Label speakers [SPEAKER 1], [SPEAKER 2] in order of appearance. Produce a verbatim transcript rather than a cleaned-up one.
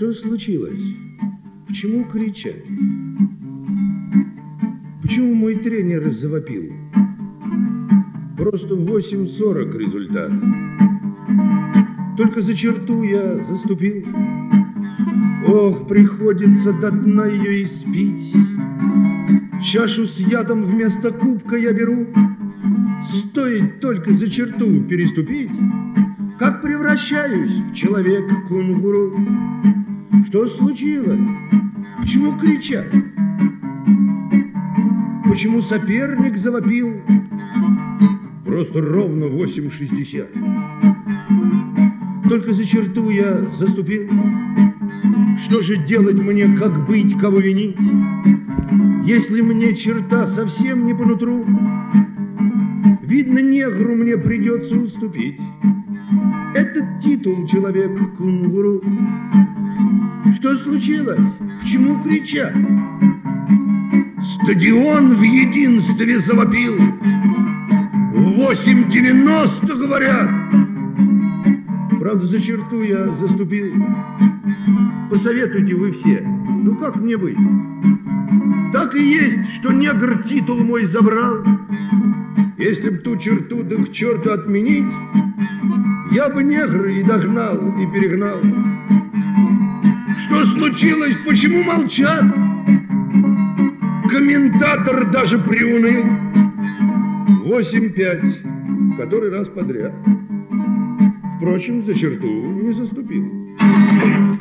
[SPEAKER 1] Что случилось? Почему кричать? Почему мой тренер завопил? Просто восемь сорок результат. Только за черту я заступил. Ох, приходится до дна ее испить. Чашу с ядом вместо кубка я беру. Стоит только за черту переступить, как превращаюсь в человека-кунгуру. Что случилось? Почему кричат? Почему соперник завопил? Просто ровно восемь шестьдесят. Только за черту я заступил. Что же делать мне, как быть, кого винить? Если мне черта совсем не по нутру, видно, негру мне придется уступить этот титул человека-кунгуру. Что случилось? К чему кричат? Стадион в единстве завопил. Восемь девяносто, говорят. Правда, за черту я заступил. Посоветуйте вы все, ну как мне быть? Так и есть, что негр титул мой забрал. Если б ту черту да к черту отменить, я бы негра и догнал, и перегнал. Что случилось? Почему молчат? Комментатор даже приуныл. Восемь пять, который раз подряд. Впрочем, за черту не заступил.